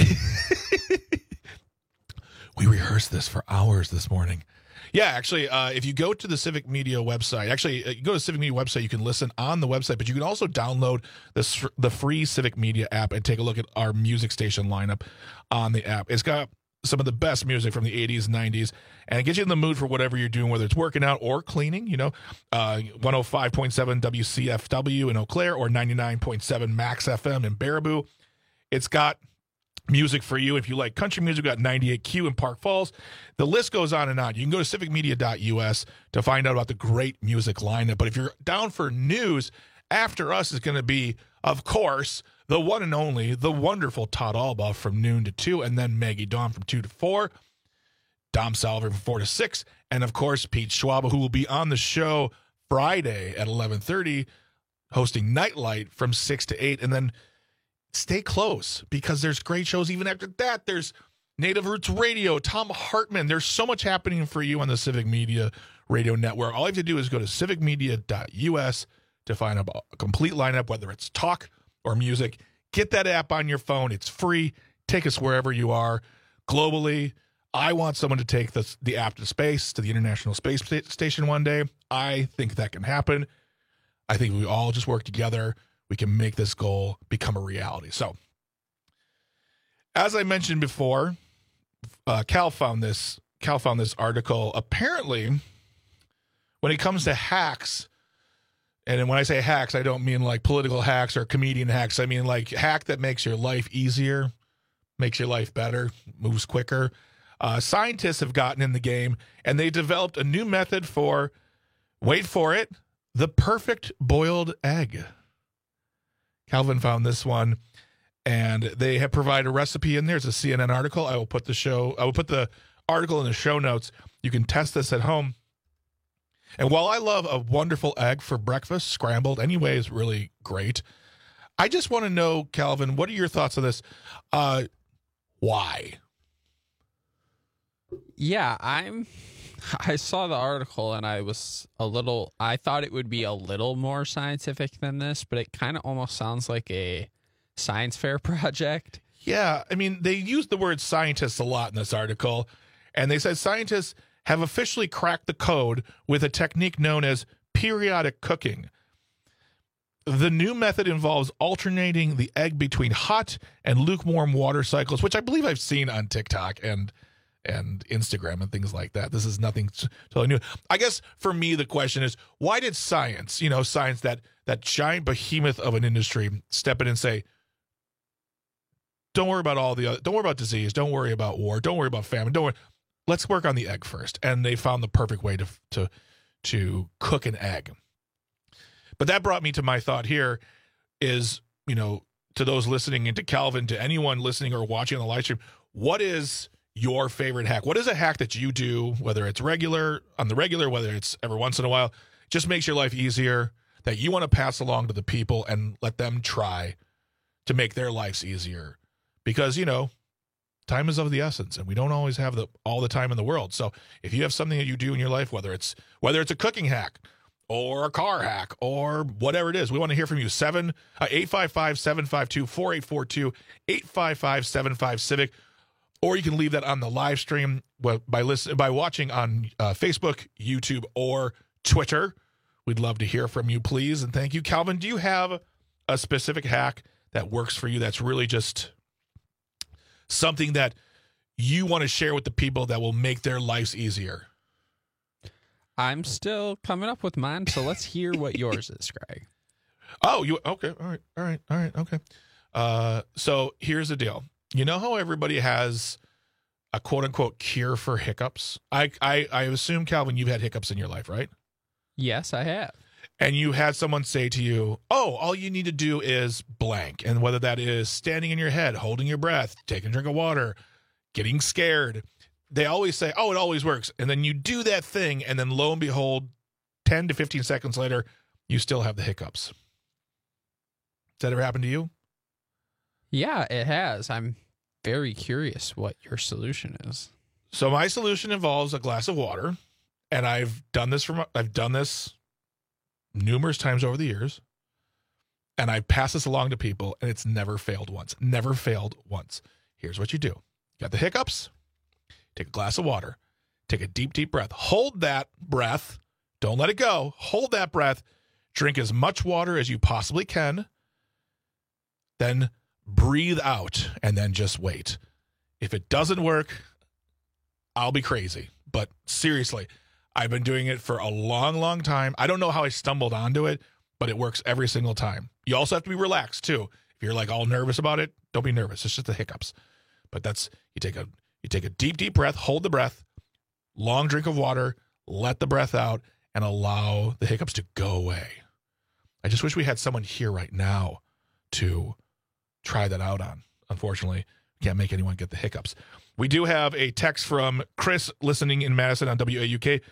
We rehearsed this for hours this morning. Yeah, actually, if you go to the Civic Media website, you go to the Civic Media website, you can listen on the website, but you can also download the free Civic Media app and take a look at our music station lineup on the app. It's got some of the best music from the 80s and 90s, and it gets you in the mood for whatever you're doing, whether it's working out or cleaning, 105.7 WCFW in Eau Claire or 99.7 Max FM in Baraboo. It's got music for you. If you like country music, we've got 98Q in Park Falls. The list goes on and on. You can go to civicmedia.us to find out about the great music lineup. But if you're down for news, after us is going to be, of course, the one and only, the wonderful Todd Alba from noon to 2, and then Maggie Dawn from 2 to 4, Dom Salver from 4 to 6, and, of course, Pete Schwab, who will be on the show Friday at 11:30, hosting Nightlight from 6 to 8, and then stay close because there's great shows even after that. There's Native Roots Radio, Tom Hartman. There's so much happening for you on the Civic Media Radio Network. All you have to do is go to civicmedia.us to find a complete lineup, whether it's talk or music. Get that app on your phone. It's free. Take us wherever you are globally. I want someone to take the app to space, to the International Space Station one day. I think that can happen. I think we all just work together. We can make this goal become a reality. So, as I mentioned before, Cal found this article. Apparently, when it comes to hacks, and when I say hacks, I don't mean like political hacks or comedian hacks. I mean like hack that makes your life easier, makes your life better, moves quicker. Scientists have gotten in the game, and they developed a new method for, wait for it, the perfect boiled egg. Calvin found this one, and they have provided a recipe in there. It's a CNN article. I will put the article in the show notes. You can test this at home. And while I love a wonderful egg for breakfast, scrambled anyway is really great. I just want to know, Calvin, what are your thoughts on this? Why?
Yeah, I saw the article and I thought it would be a little more scientific than this, but it kind of almost sounds like a science fair project.
Yeah, I mean, they used the word scientists a lot in this article, and they said scientists have officially cracked the code with a technique known as periodic cooking. The new method involves alternating the egg between hot and lukewarm water cycles, which I believe I've seen on TikTok and Instagram and things like that. This is nothing totally new. I guess for me, the question is, why did science, that giant behemoth of an industry, step in and say, don't worry about all the other, don't worry about disease, don't worry about war, don't worry about famine, don't worry. Let's work on the egg first. And they found the perfect way to cook an egg. But that brought me to my thought here is, to those listening and to Calvin, to anyone listening or watching on the live stream, what is your favorite hack? What is a hack that you do, whether it's regular, whether it's every once in a while, just makes your life easier, that you want to pass along to the people and let them try to make their lives easier? Because, time is of the essence, and we don't always have all the time in the world. So if you have something that you do in your life, whether it's a cooking hack or a car hack or whatever it is, we want to hear from you. 855-752-4842, 855-75-CIVIC, or you can leave that on the live stream by watching on Facebook, YouTube, or Twitter. We'd love to hear from you, please, and thank you. Calvin, do you have a specific hack that works for you that's really just something that you want to share with the people that will make their lives easier?
I'm still coming up with mine, so let's hear what yours is, Greg.
Oh, okay. All right. Okay. So here's the deal. You know how everybody has a quote unquote cure for hiccups? I assume, Calvin, you've had hiccups in your life, right?
Yes, I have.
And you had someone say to you, oh, all you need to do is blank. And whether that is standing in your head, holding your breath, taking a drink of water, getting scared, they always say, oh, it always works. And then you do that thing, and then lo and behold, 10 to 15 seconds later, you still have the hiccups. Has that ever happened to you?
Yeah, it has. I'm very curious what your solution is.
So my solution involves a glass of water, and I've done this numerous times over the years, and I pass this along to people, and it's never failed once. Never failed once. Here's what you do. You got the hiccups. Take a glass of water. Take a deep, deep breath. Hold that breath. Don't let it go. Hold that breath. Drink as much water as you possibly can. Then breathe out, and then just wait. If it doesn't work, I'll be crazy. But seriously, I've been doing it for a long, long time. I don't know how I stumbled onto it, but it works every single time. You also have to be relaxed, too. If you're like all nervous about it, don't be nervous. It's just the hiccups. But you take a deep, deep breath, hold the breath, long drink of water, let the breath out, and allow the hiccups to go away. I just wish we had someone here right now to try that out on. Unfortunately, can't make anyone get the hiccups. We do have a text from Chris listening in Madison on WAUK.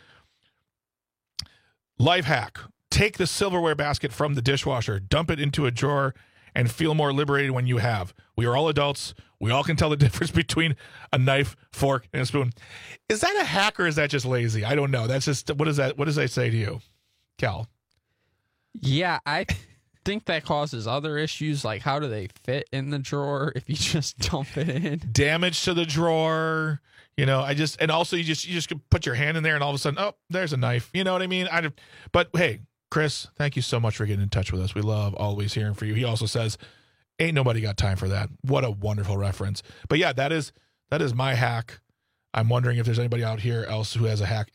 Life hack. Take the silverware basket from the dishwasher, dump it into a drawer, and feel more liberated when you have. We are all adults. We all can tell the difference between a knife, fork, and a spoon. Is that a hack or is that just lazy? I don't know. That's just, what does that say to you, Cal?
Yeah, I think that causes other issues, like how do they fit in the drawer if you just dump it in?
Damage to the drawer, and also you just put your hand in there and all of a sudden, oh, there's a knife. You know what I mean? But hey, Chris, thank you so much for getting in touch with us. We love always hearing from you. He also says, ain't nobody got time for that. What a wonderful reference. But yeah, that is my hack. I'm wondering if there's anybody out here else who has a hack.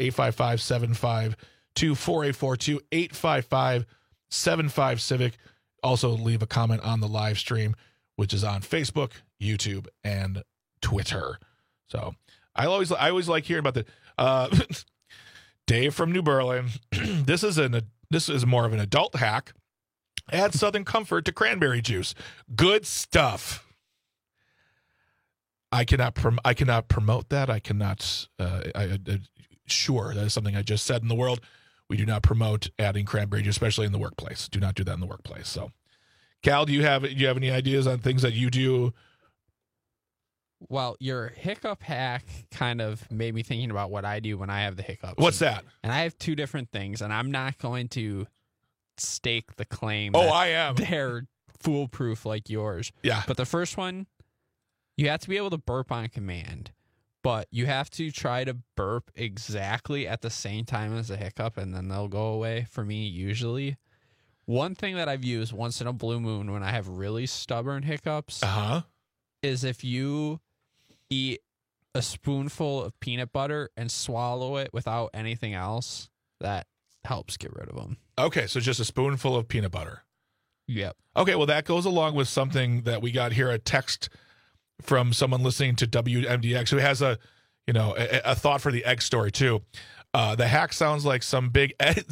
855-752-4842, 855-75-CIVIC. Also leave a comment on the live stream, which is on Facebook, YouTube, and Twitter. So I always like hearing about the Dave from New Berlin. This is more of an adult hack. Add Southern Comfort to cranberry juice. Good stuff. I cannot promote that. I cannot. Sure, that is something I just said in the world. We do not promote adding cranberry juice, especially in the workplace. Do not do that in the workplace. So, Cal, do you have any ideas on things that you do?
Well, your hiccup hack kind of made me thinking about what I do when I have the hiccups.
What's that?
And I have two different things, and I'm not going to stake the claim.
Oh, I am.
They're foolproof like yours.
Yeah.
But the first one, you have to be able to burp on command, but you have to try to burp exactly at the same time as a hiccup, and then they'll go away for me usually. One thing that I've used once in a blue moon when I have really stubborn hiccups is if you eat a spoonful of peanut butter and swallow it without anything else, that helps get rid of them.
Okay, so just a spoonful of peanut butter.
Yep.
Okay, well, that goes along with something that we got here, a text from someone listening to WMDX who has a thought for the egg story too. The hack sounds like some big egg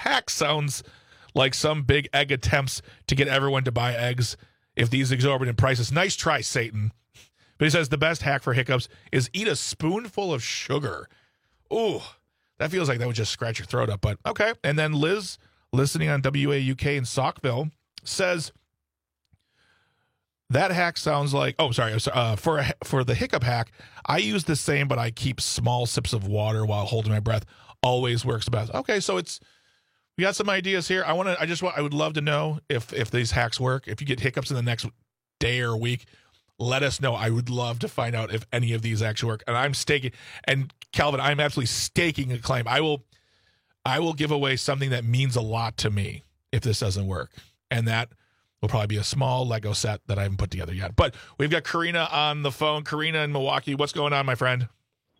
attempts to get everyone to buy eggs if these exorbitant prices. Nice try, Satan. But he says the best hack for hiccups is eat a spoonful of sugar. Ooh, that feels like that would just scratch your throat up, but okay. And then Liz, listening on WAUK in Saukville, says that hack sounds like, for the hiccup hack, I use the same, but I keep small sips of water while holding my breath. Always works best. Okay, so we got some ideas here. I would love to know if these hacks work. If you get hiccups in the next day or week, let us know. I would love to find out if any of these actually work. And I'm staking, and Calvin, I'm absolutely staking a claim. I will give away something that means a lot to me if this doesn't work. And that will probably be a small Lego set that I haven't put together yet. But we've got Karina on the phone. Karina in Milwaukee. What's going on, my friend?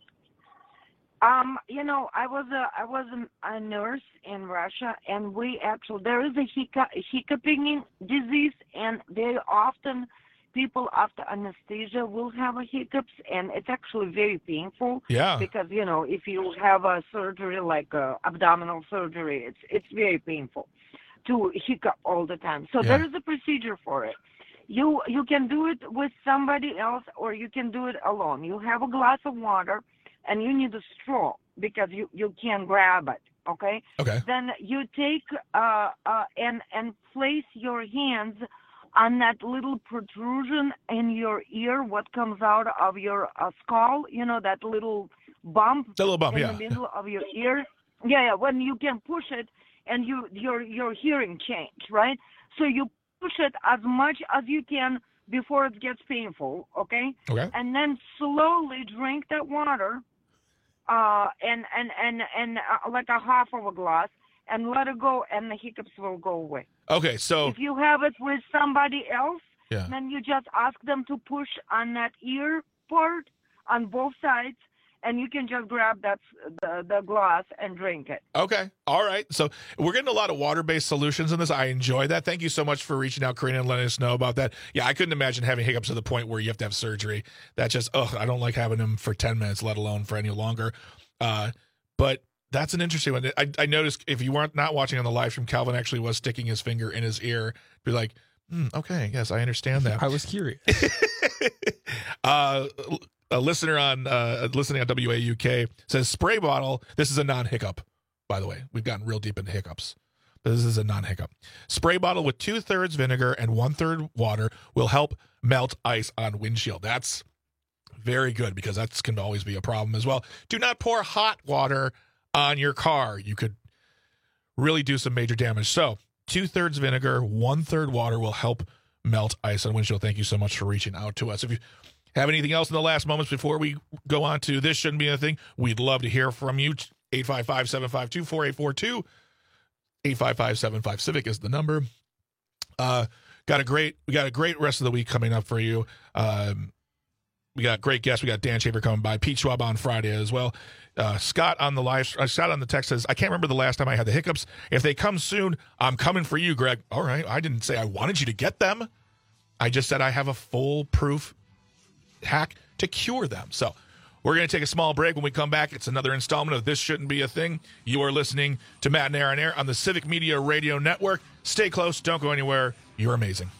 I was a nurse in Russia, and there is a hiccuping disease, and very often people after anesthesia will have a hiccups, and it's actually very painful.
Yeah.
Because if you have a surgery like abdominal surgery, it's very painful to hiccup all the time. So there is a procedure for it. You can do it with somebody else, or you can do it alone. You have a glass of water, and you need a straw because you can't grab it. Okay.
Okay.
Then you take and place your hands on that little protrusion in your ear, what comes out of your skull, that little bump,
the
middle of your ear. Yeah, when you can push it and your hearing change, right? So you push it as much as you can before it gets painful, okay?
Okay.
And then slowly drink that water, and like a half of a glass, and let it go, and the hiccups will go away.
Okay, so
if you have it with somebody else,
Yeah.
then you just ask them to push on that ear part on both sides, and you can just grab the glass and drink it.
Okay. All right. So we're getting a lot of water-based solutions in this. I enjoy that. Thank you so much for reaching out, Karina, and letting us know about that. Yeah, I couldn't imagine having hiccups to the point where you have to have surgery. That's just, I don't like having them for 10 minutes, let alone for any longer. But that's an interesting one. I noticed if you weren't not watching on the live stream, Calvin actually was sticking his finger in his ear. Be like, okay, yes, I understand that.
I was curious.
A listener on listening on WAUK says spray bottle. This is a non-hiccup, by the way. We've gotten real deep into hiccups, but this is a non-hiccup. Spray bottle with 2/3 vinegar and 1/3 water will help melt ice on windshield. That's very good because that can always be a problem as well. Do not pour hot water on your car. You could really do some major damage. So 2/3 vinegar, 1/3 water will help melt ice on windshield. Thank you so much for reaching out to us. If you have anything else in the last moments before we go on to This Shouldn't Be a Thing, we'd love to hear from you. 855-752-4842. 855-75-CIVIC is the number. We got a great rest of the week coming up for you. We got great guests. We got Dan Schaefer coming by, Pete Schwab on Friday as well. Scott on the text says, I can't remember the last time I had the hiccups. If they come soon, I'm coming for you, Greg. All right. I didn't say I wanted you to get them. I just said I have a foolproof hack to cure them. So we're going to take a small break. When we come back, it's another installment of This Shouldn't Be a Thing. You are listening to Matt and Aaron Air on the Civic Media Radio Network. Stay close. Don't go anywhere. You're amazing.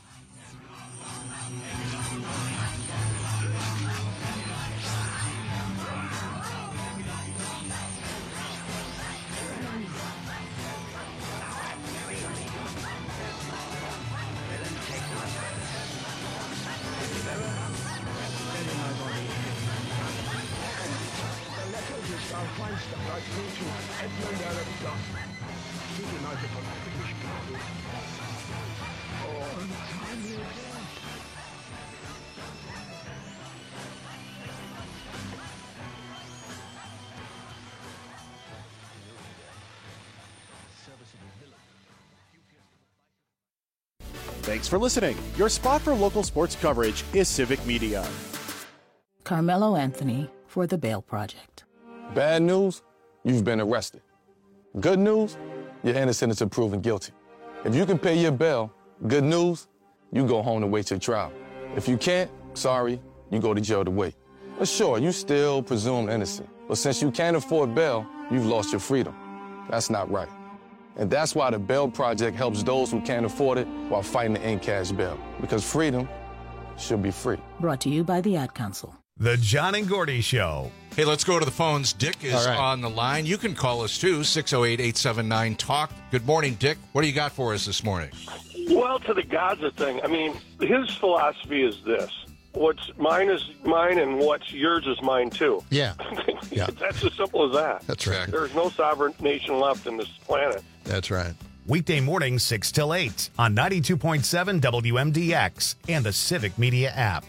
Thanks for listening. Your spot for local sports coverage is Civic Media.
Carmelo Anthony for the Bail Project.
Bad news, you've been arrested. Good news, you're innocent until proven guilty. If you can pay your bail, good news, you go home to wait your trial. If you can't, sorry, you go to jail to wait. But sure, you still presumed innocent. But since you can't afford bail, you've lost your freedom. That's not right. And that's why the Bail Project helps those who can't afford it while fighting to end cash bail. Because freedom should be free.
Brought to you by the Ad Council.
The John and Gordy Show.
Hey, let's go to the phones. Dick is on the line. You can call us, too, 608-879-TALK. Good morning, Dick. What do you got for us this morning?
Well, to the Gaza thing, I mean, his philosophy is this. What's mine is mine, and what's yours is mine, too.
Yeah.
That's as simple as that.
That's right.
There's no sovereign nation left in this planet.
That's right.
Weekday mornings 6 till 8 on 92.7 WMDX and the Civic Media app.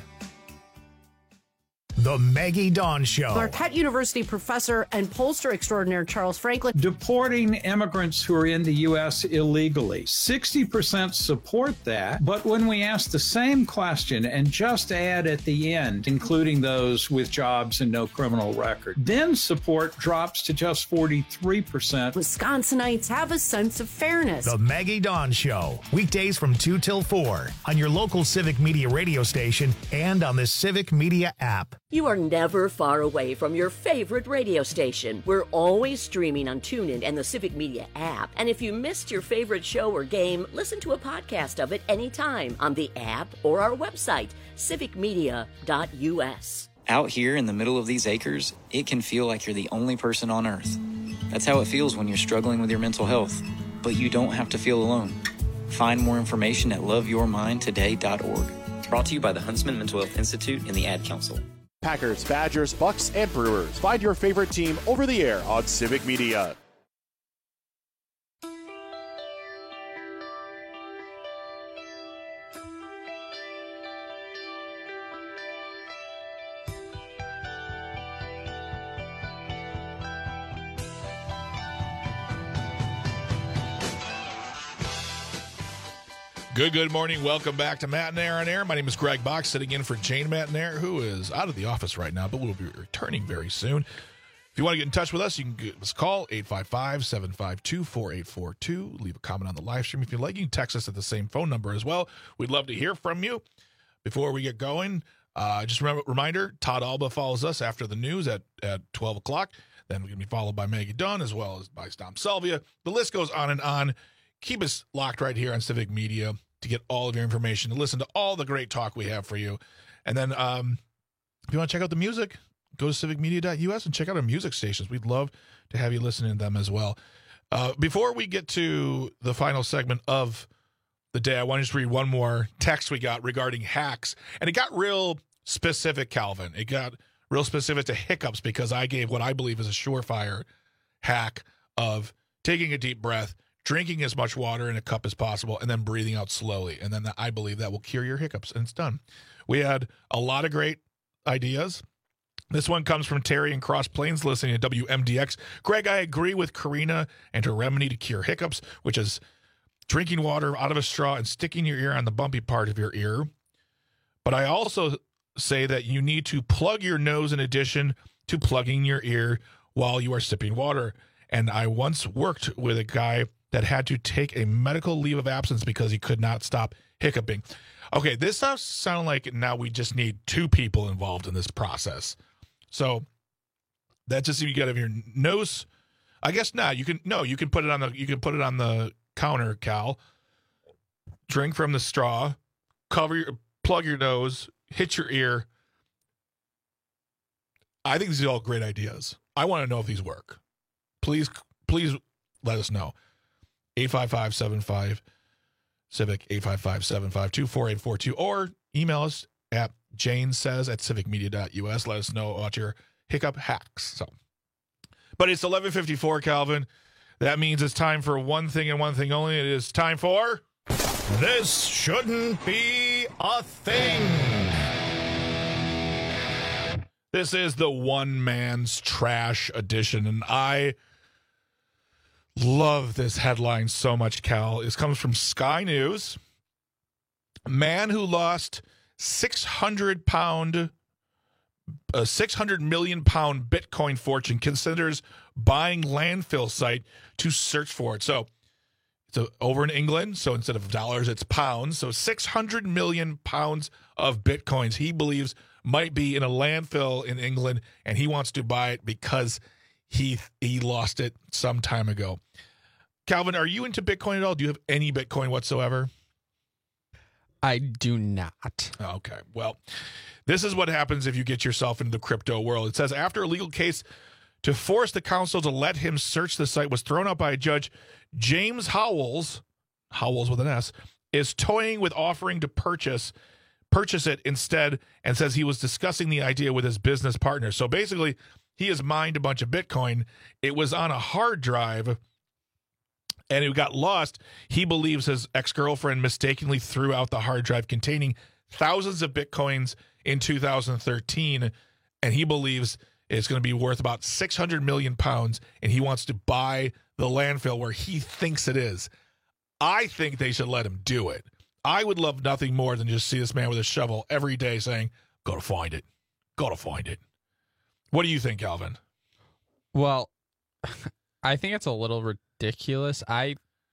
The Maggie Dawn Show.
Marquette University professor and pollster extraordinaire Charles Franklin.
Deporting immigrants who are in the U.S. illegally. 60% support that, but when we ask the same question and just add at the end, including those with jobs and no criminal record, then support drops to just 43%.
Wisconsinites have a sense of fairness.
The Maggie Dawn Show. Weekdays from 2 till 4 on your local Civic Media radio station and on the Civic Media app.
You are never far away from your favorite radio station. We're always streaming on TuneIn and the Civic Media app. And if you missed your favorite show or game, listen to a podcast of it anytime on the app or our website, civicmedia.us.
Out here in the middle of these acres, it can feel like you're the only person on Earth. That's how it feels when you're struggling with your mental health. But you don't have to feel alone. Find more information at loveyourmindtoday.org. Brought to you by the Huntsman Mental Health Institute and the Ad Council.
Packers, Badgers, Bucks, and Brewers. Find your favorite team over the air on Civic Media.
Good morning. Welcome back to Matt and Aaron Air. My name is Greg Bach, sitting in for Jane Mattinair, who is out of the office right now, but will be returning very soon. If you want to get in touch with us, you can give us a call, 855-752-4842. Leave a comment on the live stream if you like. You can text us at the same phone number as well. We'd love to hear from you. Before we get going, just reminder, Todd Alba follows us after the news at 12 o'clock. Then we're going to be followed by Maggie Dunn as well as by Dom Salvia. The list goes on and on. Keep us locked right here on Civic Media to get all of your information, to listen to all the great talk we have for you. And then if you want to check out the music, go to civicmedia.us and check out our music stations. We'd love to have you listening to them as well. Before we get to the final segment of the day, I want to just read one more text we got regarding hacks. And it got real specific, Calvin. It got real specific to hiccups because I gave what I believe is a surefire hack of taking a deep breath, drinking as much water in a cup as possible, and then breathing out slowly. And then I believe that will cure your hiccups, and it's done. We had a lot of great ideas. This one comes from Terry in Cross Plains, listening to WMDX. Greg, I agree with Karina and her remedy to cure hiccups, which is drinking water out of a straw and sticking your ear on the bumpy part of your ear. But I also say that you need to plug your nose in addition to plugging your ear while you are sipping water. And I once worked with a guy that had to take a medical leave of absence because he could not stop hiccuping. Okay, this sounds like now we just need two people involved in this process. So that's just you got to have your nose. I guess not. You can put it on the counter, Cal. Drink from the straw, plug your nose, hit your ear. I think these are all great ideas. I want to know if these work. Please let us know. 855-75-CIVIC, 855-752-4842, or email us at janesays@civicmedia.us. Let us know about your hiccup hacks. But it's 11:54, Calvin. That means it's time for one thing and one thing only. It is time for...
This Shouldn't Be a Thing.
This is the one man's trash edition, and I love this headline so much, Cal. This comes from Sky News. Man who lost 600 million pound Bitcoin fortune considers buying landfill site to search for it. So So over in England, so instead of dollars, it's pounds. So 600 million pounds of Bitcoins he believes might be in a landfill in England, and he wants to buy it because he lost it some time ago. Calvin, are you into Bitcoin at all? Do you have any Bitcoin whatsoever?
I do not.
Okay. Well, this is what happens if you get yourself into the crypto world. It says after a legal case to force the council to let him search the site was thrown out by a judge, James Howells with an S, is toying with offering to purchase it instead, and says he was discussing the idea with his business partner. So basically, he has mined a bunch of Bitcoin. It was on a hard drive, and it got lost. He believes his ex-girlfriend mistakenly threw out the hard drive containing thousands of Bitcoins in 2013, and he believes it's going to be worth about 600 million pounds, and he wants to buy the landfill where he thinks it is. I think they should let him do it. I would love nothing more than just see this man with a shovel every day saying, "Go to find it. Go to find it." What do you think, Calvin?
Well, I think it's a little ridiculous. I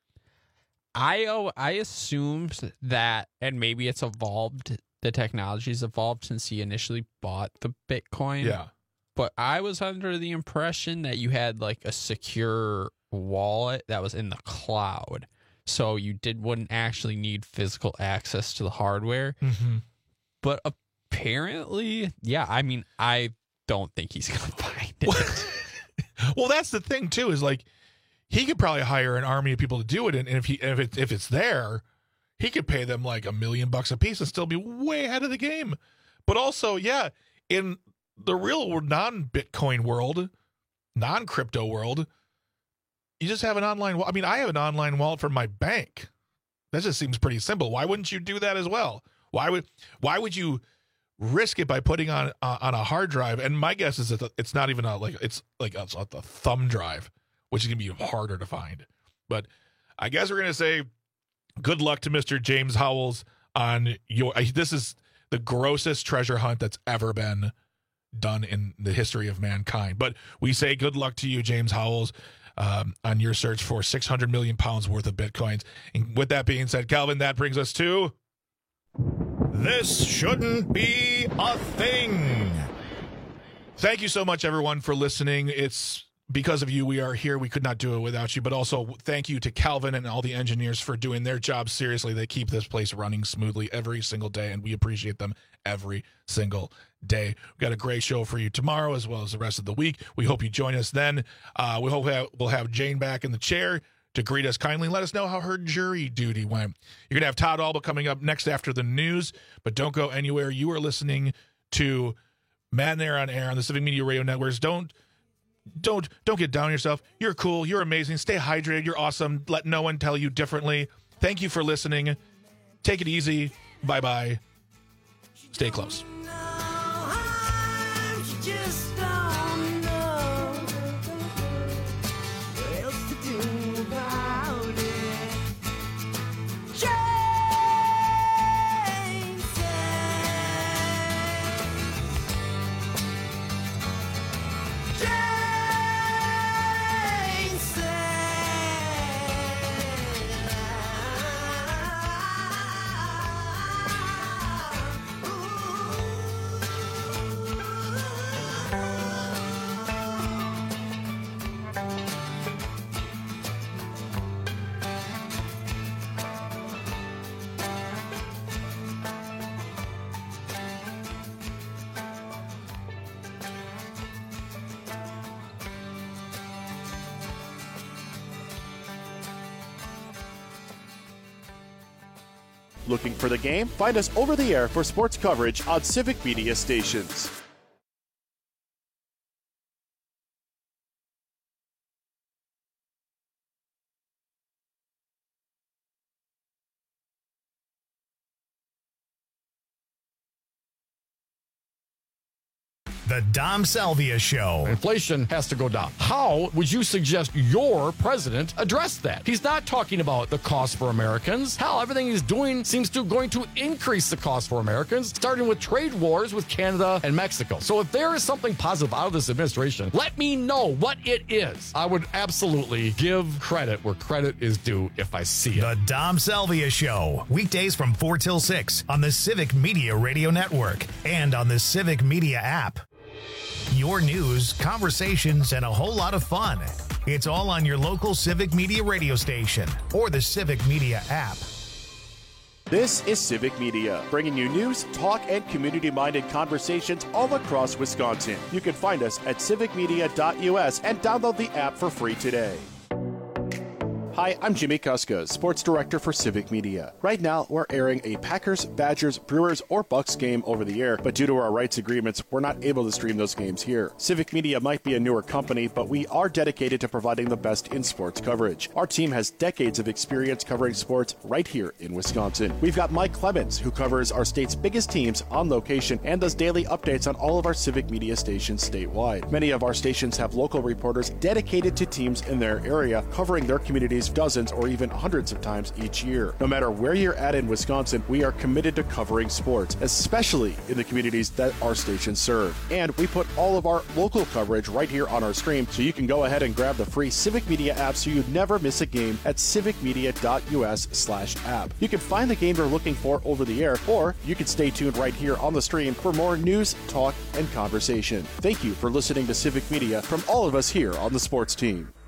assumed that, and maybe it's evolved, the technology's evolved since he initially bought the Bitcoin.
Yeah.
But I was under the impression that you had like a secure wallet that was in the cloud. So you wouldn't actually need physical access to the hardware.
Mm-hmm.
But apparently, yeah, I mean, I don't think he's going to find it.
Well, that's the thing, too, is like he could probably hire an army of people to do it. And if it's there, he could pay them like $1 million a piece and still be way ahead of the game. But also, yeah, in the real non-Bitcoin world, non-crypto world, you just have an online. I mean, I have an online wallet for my bank. That just seems pretty simple. Why wouldn't you do that as well? Why would you risk it by putting on a hard drive? And my guess is that it's not even it's a thumb drive, which is gonna be harder to find. But I guess we're gonna say good luck to Mr. James Howells on this is the grossest treasure hunt that's ever been done in the history of mankind. But we say good luck to you, James Howells, on your search for 600 million pounds worth of Bitcoins. And with that being said, Calvin, that brings us to
This Shouldn't Be a Thing.
Thank you so much, everyone, for listening. It's because of you we are here. We could not do it without you. But also thank you to Calvin and all the engineers for doing their job seriously. They keep this place running smoothly every single day, and we appreciate them every single day. We've got a great show for you tomorrow as well as the rest of the week. We hope you join us then. We hope we'll have Jane back in the chair to greet us kindly and let us know how her jury duty went. You're going to have Todd Alba coming up next after the news, but don't go anywhere. You are listening to Mad Air on Air on the Civic Media Radio Networks. Don't get down on yourself. You're cool. You're amazing. Stay hydrated. You're awesome. Let no one tell you differently. Thank you for listening. Take it easy. Bye-bye. Stay close.
Looking for the game? Find us over the air for sports coverage on Civic Media stations.
The Dom Salvia Show.
Inflation has to go down. How would you suggest your president address that? He's not talking about the cost for Americans. Hell, everything he's doing seems to going to increase the cost for Americans, starting with trade wars with Canada and Mexico. So if there is something positive out of this administration, let me know what it is. I would absolutely give credit where credit is due if I see it.
The Dom Salvia Show. Weekdays from 4 till 6 on the Civic Media Radio Network and on the Civic Media app. Your news, conversations, and a whole lot of fun. It's all on your local Civic Media radio station or the Civic Media app.
This is Civic Media, bringing you news, talk, and community-minded conversations all across Wisconsin. You can find us at civicmedia.us and download the app for free today. Hi, I'm Jimmy Kuska, Sports Director for Civic Media. Right now, we're airing a Packers, Badgers, Brewers, or Bucks game over the air, but due to our rights agreements, we're not able to stream those games here. Civic Media might be a newer company, but we are dedicated to providing the best in sports coverage. Our team has decades of experience covering sports right here in Wisconsin. We've got Mike Clemens, who covers our state's biggest teams on location and does daily updates on all of our Civic Media stations statewide. Many of our stations have local reporters dedicated to teams in their area, covering their communities dozens or even hundreds of times each year. No matter where you're at in Wisconsin, we are committed to covering sports, especially in the communities that our stations serve. And we put all of our local coverage right here on our stream, so you can go ahead and grab the free Civic Media app so you never miss a game at civicmedia.us/app. You can find the game you're looking for over the air, or you can stay tuned right here on the stream for more news, talk, and conversation. Thank you for listening to Civic Media from all of us here on the sports team.